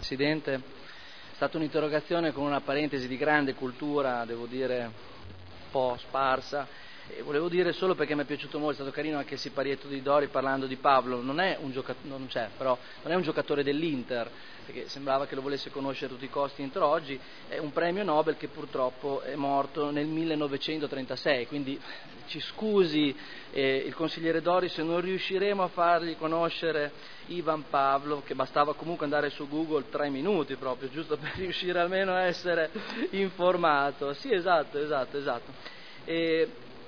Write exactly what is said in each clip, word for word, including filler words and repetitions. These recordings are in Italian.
Presidente, è stata un'interrogazione con una parentesi di grande cultura, devo dire un po' sparsa, e volevo dire solo perché mi è piaciuto molto, è stato carino anche il siparietto di Dori parlando di Pavlov, non è un giocatore, non c'è, però non è un giocatore dell'Inter, perché sembrava che lo volesse conoscere a tutti i costi entro oggi, è un premio Nobel che purtroppo è morto nel millenovecentotrentasei, quindi ci scusi eh, il consigliere Dori se non riusciremo a fargli conoscere Ivan Pavlov, che bastava comunque andare su Google tre minuti proprio, giusto per riuscire almeno a essere informato. Sì, esatto, esatto, esatto. E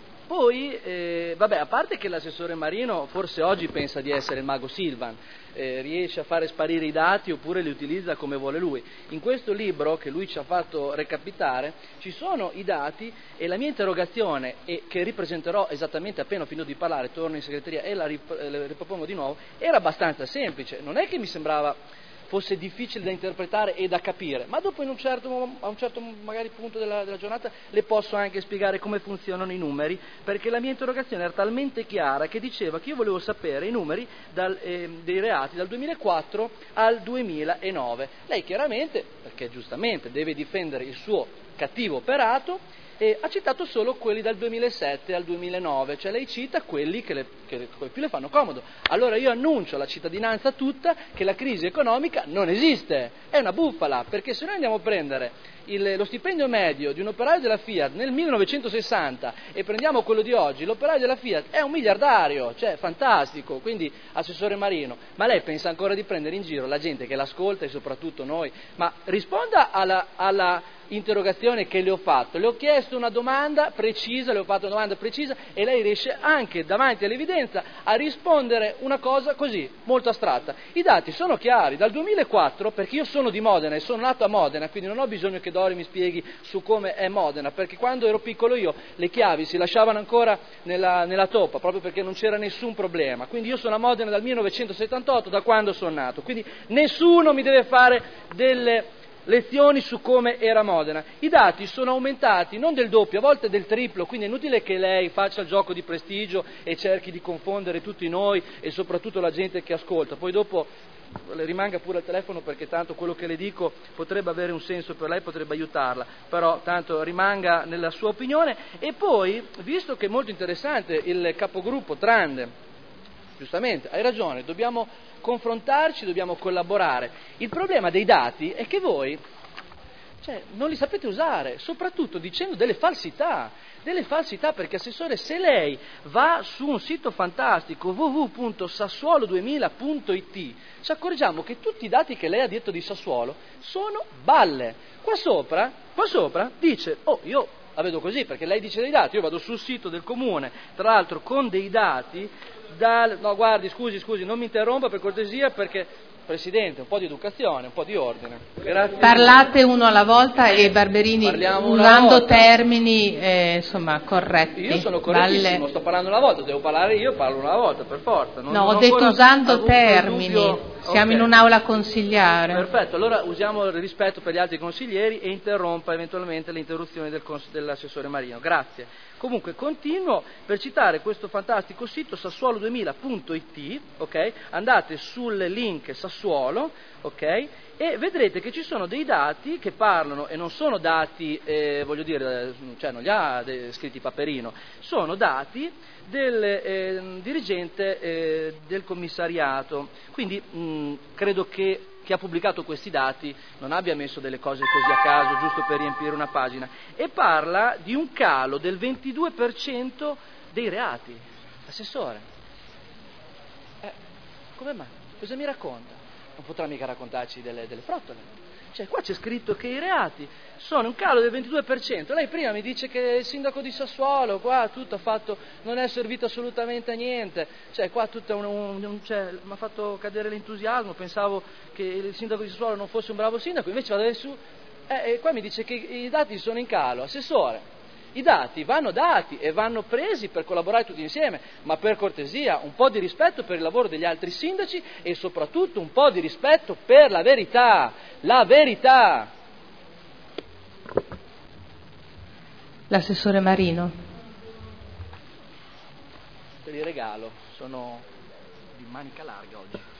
poi, eh, vabbè, a parte che l'assessore Marino forse oggi pensa di essere il mago Silvan, eh, riesce a fare sparire i dati oppure li utilizza come vuole lui. In questo libro che lui ci ha fatto recapitare ci sono i dati e la mia interrogazione, e che ripresenterò esattamente appena ho finito di parlare, torno in segreteria e la rip- la ripropongo di nuovo, era abbastanza semplice, non è che mi sembrava fosse difficile da interpretare e da capire, ma dopo in un certo, a un certo magari punto della, della giornata le posso anche spiegare come funzionano i numeri, perché la mia interrogazione era talmente chiara che diceva che io volevo sapere i numeri dal, eh, dei reati dal duemilaquattro al duemilanove. Lei chiaramente, perché giustamente deve difendere il suo cattivo operato, e ha citato solo quelli dal duemilasette al duemilanove, cioè lei cita quelli che, le, che più le fanno comodo. Allora io annuncio alla cittadinanza tutta che la crisi economica non esiste, è una bufala, perché se noi andiamo a prendere il, lo stipendio medio di un operaio della Fiat nel millenovecentosessanta e prendiamo quello di oggi, l'operaio della Fiat è un miliardario, cioè fantastico, quindi assessore Marino, ma lei pensa ancora di prendere in giro la gente che l'ascolta e soprattutto noi? Ma risponda alla, alla interrogazione che le ho fatto, le ho chiesto una domanda precisa, le ho fatto una domanda precisa e lei riesce anche davanti all'evidenza a rispondere una cosa così, molto astratta. I dati sono chiari, dal duemilaquattro, perché io sono di Modena e sono nato a Modena, quindi non ho bisogno che Dori mi spieghi su come è Modena, perché quando ero piccolo io le chiavi si lasciavano ancora nella, nella toppa, proprio perché non c'era nessun problema, quindi io sono a Modena dal millenovecentosettantotto, da quando sono nato, quindi nessuno mi deve fare delle lezioni su come era Modena. I dati sono aumentati non del doppio, a volte del triplo, quindi è inutile che lei faccia il gioco di prestigio e cerchi di confondere tutti noi e soprattutto la gente che ascolta. Poi dopo le rimanga pure al telefono, perché tanto quello che le dico potrebbe avere un senso per lei, potrebbe aiutarla, però tanto rimanga nella sua opinione. E poi, visto che è molto interessante il capogruppo Trande, giustamente, hai ragione, dobbiamo confrontarci, dobbiamo collaborare. Il problema dei dati è che voi cioè, non li sapete usare, soprattutto dicendo delle falsità, delle falsità, perché assessore, se lei va su un sito fantastico w w w punto sassuolo duemila punto i t, ci accorgiamo che tutti i dati che lei ha detto di Sassuolo sono balle. Qua sopra, qua sopra dice, oh, io la vedo così, perché lei dice dei dati, io vado sul sito del comune, tra l'altro con dei dati, dal... no guardi, scusi, scusi, non mi interrompa per cortesia, perché, Presidente, un po' di educazione, un po' di ordine. Grazie. Parlate uno alla volta e Barberini Parliamo usando termini eh, insomma corretti. Io sono correttissimo, Valle... sto parlando una volta, devo parlare io, parlo una volta, per forza. Non, no, non ho detto usando termini, dubbio... siamo okay. in un'aula consigliare. Perfetto, allora usiamo il rispetto per gli altri consiglieri e interrompa eventualmente le interruzioni del cons- dell'assessore Marino. Grazie. Comunque continuo per citare questo fantastico sito sassuolo duemila punto i t, ok? Andate sul link Sassuolo, ok? E vedrete che ci sono dei dati che parlano, e non sono dati, eh, voglio dire, cioè non li ha de- scritti Paperino, sono dati del eh, dirigente eh, del commissariato, quindi mh, credo che chi ha pubblicato questi dati non abbia messo delle cose così a caso, giusto per riempire una pagina, e parla di un calo del ventidue per cento dei reati. Assessore, eh, come mai? Cosa mi racconta? Non potrà mica raccontarci delle, delle frottole. Cioè, qua c'è scritto che i reati sono un calo del ventidue per cento. Lei prima mi dice che il sindaco di Sassuolo, qua tutto ha fatto, non è servito assolutamente a niente. Cioè, qua tutto un, un, un cioè, mi ha fatto cadere l'entusiasmo, pensavo che il sindaco di Sassuolo non fosse un bravo sindaco, invece vado su, eh, e qua mi dice che i dati sono in calo. Assessore, i dati vanno dati e vanno presi per collaborare tutti insieme, ma per cortesia un po' di rispetto per il lavoro degli altri sindaci e soprattutto un po' di rispetto per la verità, la verità. L'assessore Marino. Te li regalo, sono di manica larga oggi.